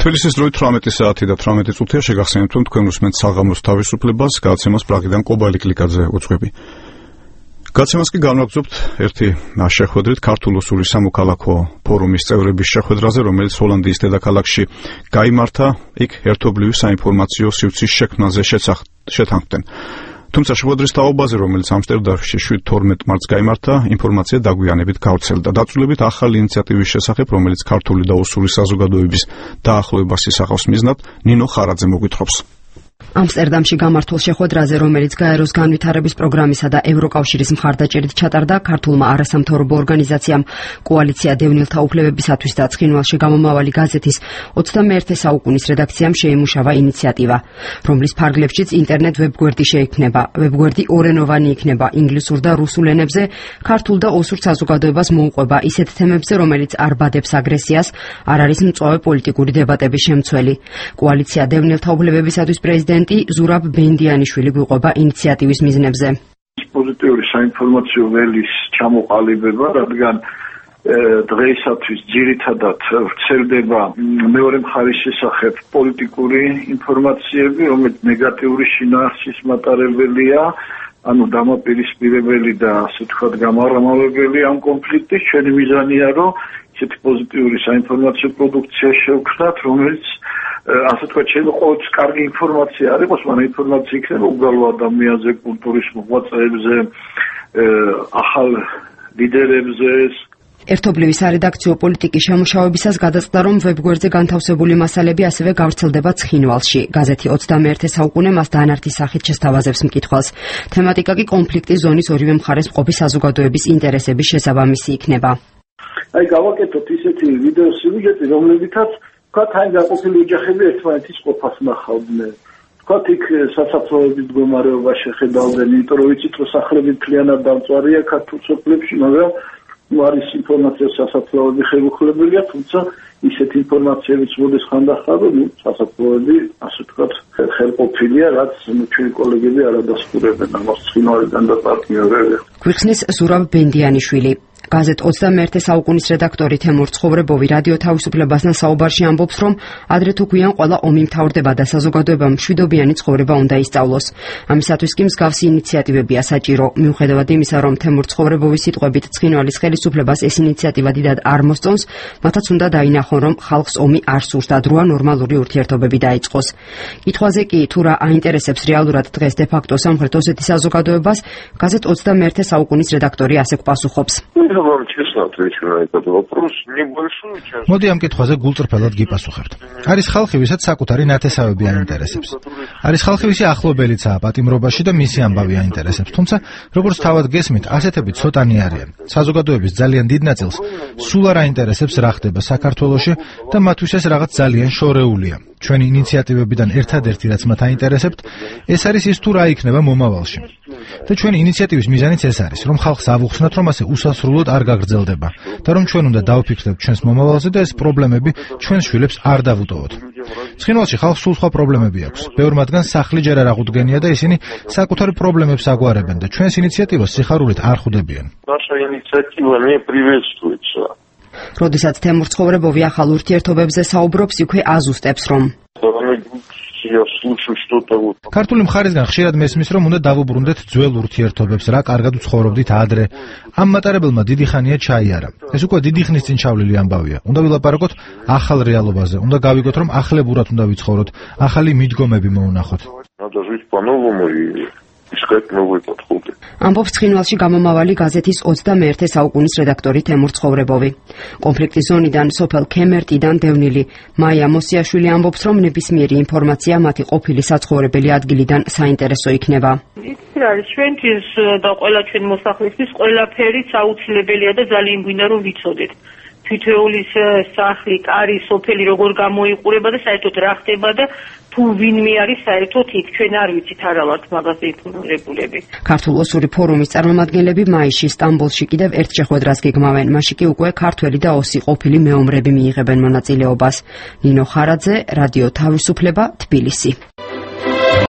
თბილისის დროით 18 საათი და 18 წუთია შეგახსენებთ, რომ თქვენ უსმენთ საღამოს თავისუფლებას, გადაცემას პრაღიდან კობალი კლიკაძე უძღვები. გადაცემას კი განვაგრძობთ ერთი შეხვედრით ქართულ ოსური სამოქალაქო ფორუმის წევრების შეხვედრაზე, რომელიც ჰოლანდიის დედაქალაქში გაიმართა. იქ ერთობლივი საინფორმაციო სივრცის შექმნაზე შეთანხმდნენ. თუმცა შეხვედრის თაობაზე, რომელიც ამსტერდამში 7-12 მარტს გაიმართა, ინფორმაცია დაგვიანებით გავრცელდა. დაწვრილებით ახალი ინიციატივის შესახებ, რომელიც ქართული და ოსური საზოგადოების დაახლოებას ისახავს მიზნად, ნინო ხარაძე მოგვითხრობს. ამსტერდამში გამართულ შეხვედრაზე, რომელიც გაეროს განვითარების პროგრამისა და ევროკავშირის მხარდაჭერით ჩატარდა, ქართულმა არასამთავრობო ორგანიზაციამ კოალიცია დევნილთა უფლებებისათვის და ცხინვალში გამომავალი გაზეთის 21 საუკუნის რედაქციამ შეიმუშავა ინიციატივა, რომლის ფარგლებშიც ინტერნეტ ვებგვერდი შეიქმნება. ვებგვერდი ორენოვანი იქნება, ინგლისურ და რუსულ ენებზე, ქართულ და ოსურ საზოგადოებას მოუყვება ისეთ თემებზე, რომელიც არ ბადებს აგრესიას, არ არის მწვავე პოლიტიკური დებატების შემცველი. კოალიცია დევნილთა უფლებებისათვის პრეზიდენტი ზურაბ ბენდიანიშვილი გვიყვება ინიციატივის მიზნებზე. პოზიტიური საინფორმაციო ველის ჩამოყალიბება, რადგან დღეისათვის ძირითადად ვრცელდება მეორე მხარის შესახებ პოლიტიკური ინფორმაციები, რომელიც ნეგატიური შინაარსის მატარებელია, ანუ დამაპირისპირებელი და ასე ვთქვათ გამარამავებელი ამ კონფლიქტის. ჩვენი მიზანია, რომ ისეთი პოზიტიური საინფორმაციო პროდუქცია შევქმნათ, რომელიც ასე თქვა, ყოველთვის კარგი ინფორმაცია არ იყოს, მაგრამ ინფორმაცია იქნება უბრალო ადამიანზე, კულტურის მოღვაწეებზე, ახალ ლიდერებზე. ერთობლივი სარედაქციო პოლიტიკის შემუშავებისას გადაწყდა, რომ ვებგვერდზე განთავსებული მასალები ასევე გავრცელდება ცხინვალში. გაზეთი 21 საუკუნე მას დანართის სახით შესთავაზებს მკითხვას. თემატიკა კი კონფლიქტის ზონის ორივე მხარეს მყოფი საზოგადოების ინტერესების შესაბამისი იქნება. აი გავაკეთოთ ისეთი ვიდეო სიუჟეტი, რომლებითაც თქვათ, აი გაყოფილი ოჯახები ერთმანეთის ყოფას ნახავდნენ. თქვათ, იქ სასაფლაოების მდგომარეობა შეხედავდნენ, იმიტომ რომ ვიცით, რომ სახლები მთლიანად დამწვარია ქართულ სოფლებში, მაგრამ არის ინფორმაცია სასაფლაოები ხელუხლებელია, თუმცა ისეთ ინფორმაციებიც მოდის ხანდახან, რომ სასაფლაოები, ასე ვთქვათ, ხელყოფილია, რაც ჩვენი კოლეგები არ ადასტურებენ ამას ცხინვალიდან და პარტნიორები. გვიხსნის ზურაბ ბენდიანიშვილი. გაზეთ 21 საუკუნის რედაქტორი თემურ ცხოვრებოვი რადიო თავისუფლებასთან საუბარში ამბობს, რომ ადრე თუ გვიან ყველა ომი მთავრდება და საზოგადოებამ მშვიდობიანი ცხოვრება უნდა ისწავლოს. ამისათვის კი მსგავსი ინიციატივებია საჭირო. მიუხედავად იმისა, რომ თემურ ცხოვრებოვის სიტყვებით ცხინვალის ხელისუფლებას ეს ინიციატივა დიდად არ მოსწონს, მათაც უნდა დაინახონ, რომ ხალხს ომი არ სურს და დროა ნორმალური ურთიერთობები დაიწყოს. კითხვაზე კი თუ რა აინტერესებს რეალურად დღეს დე-ფაქტო სამხრეთ ოსეთის საზოგადოებას, გაზეთ 21 საუკუნის რედაქტორი ასე გვპასუხობს. მოდი ამ კითხვაზე გულწრფელად გიპასუხებთ. არის ხალხი, ვისაც საკუთარი ნათესავები აინტერესებს. არის ხალხი, ვისი ახლობელიცაა პატიმრობაში და მისი ამბავი აინტერესებს. თუმცა, როგორც თავად გესმით, ასეთები ცოტანი არიან. საზოგადოების ძალიან დიდ ნაწილს სულ არ აინტერესებს რა ხდება საქართველოში და მათთვის ეს რაღაც ძალიან შორეულია. ჩვენი ინიციატივებიდან ერთადერთი, რაც მათ აინტერესებთ, ეს არის ის თუ რა იქნება მომავალში. და ჩვენი ინიციატივის მიზანიც ეს არის, რომ ხალხს ავუხსნათ, რომ ასე უსასრულოდ არ გაგრძელდება და რომ ჩვენ უნდა დავფიქრდეთ ჩვენს მომავალზე და ეს პრობლემები ჩვენს შვილებს არ დავუტოვოთ. ცხინვალში ხალხს სულ სხვა პრობლემები აქვს. ბევრ მათგანს სახლი ჯერ არ აღუდგენია და ისინი საკუთარ პრობლემებს აგვარებენ და ჩვენს ინიციატივას სიხარულით არ ხვდებიან. როდესაც თემურ ცხოვრებოვი ახალ ურთიერთობებზე საუბრობს, იქვე აზუსტებს, რომ ქართული მხარისგან ხშირად მესმის, რომ უნდა დავუბრუნდეთ ძველ ურთიერთობებს, რა კარგად ვცხოვრობდით ადრე. ამ მატარებელმა დიდი ხანია ჩაიარა. ეს უკვე დიდი ხნის წინ ჩავლილი ამბავია. უნდა ვილაპარაკოთ ახალ რეალობაზე. უნდა გავიგოთ, რომ ახლებურად უნდა ვიცხოვროთ, ახალი მიდგომები მოუნახოთ. ამბობს ცხინვალში გამომავალი გაზეთის 21 საუკუნის რედაქტორი თემურ ცხოვრებოვი. კონფლიქტის ზონიდან სოფელ ქემერტიდან დევნილი მაია მოსიაშვილი ამბობს, რომ ნებისმიერი ინფორმაცია მათი ყოფილი საცხოვრებელი ადგილიდან საინტერესო იქნება. ის არის ჩვენთვის და ყველა ჩვენ მოსახლისთვის ყველაფერიც აუცილებელია და ძალიან გვინდა რომ ვიცოდეთ. თითოეულის სახლი, კარი, სოფელი როგორ გამოიყურება და საერთოდ რა ხდება და თუ ვინმე არის საერთოდ იქ, ჩვენ არ ვიცით არა ვართ მაგაზე ინფორმირებულები. ქართულ ოსური ფორუმის წარმომადგენლები მაისში სტამბოლში კიდევ ერთ შეხვედრას გეგმავენ. მასში კი უკვე ქართველი და ოსი ყოფილი მეომრები მიიღებენ მონაწილეობას. ნინო ხარაძე, რადიო თავისუფლება, თბილისი.